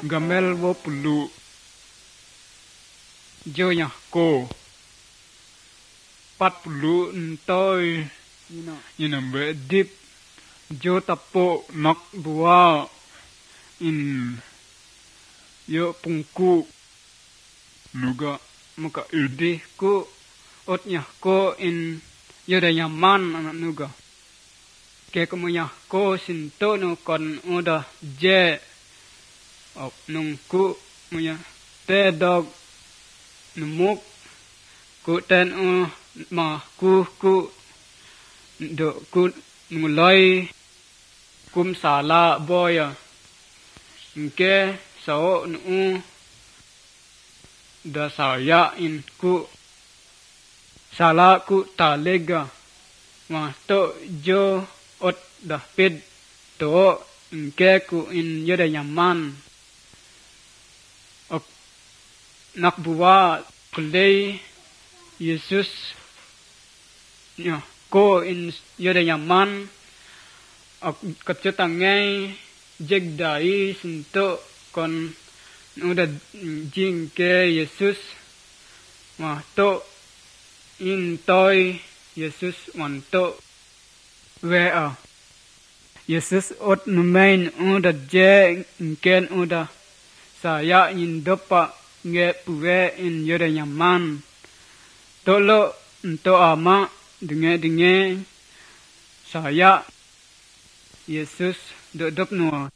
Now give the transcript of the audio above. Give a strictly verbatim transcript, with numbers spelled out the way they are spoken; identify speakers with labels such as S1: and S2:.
S1: gamel wo pulu jo nya ko pat pulu ntoi you know be dip jo tapo nak bua in yo pungku nuga muka udi ku otnya ko in yo da yaman anak nuga ke kemunya ko sinto no kon udah je op nungku munya te dog numuk ku ten u ma ku ku do ku mulai kum sala boya ke sao nu da saya in ku sala ku talega ma to jo ot da pid to ke ku in yoda yaman ok nak buwa kulay Yesus ya ko in yoda yaman ok kacutangai jegdai sinto kon udah jingke Yesus ma to in toy Yesus manto wea Yesus ot numain udah je ken udah saya in dopa nge puwe in yoda nyaman tolo ento ama denge denge saya Yesus dodop nuo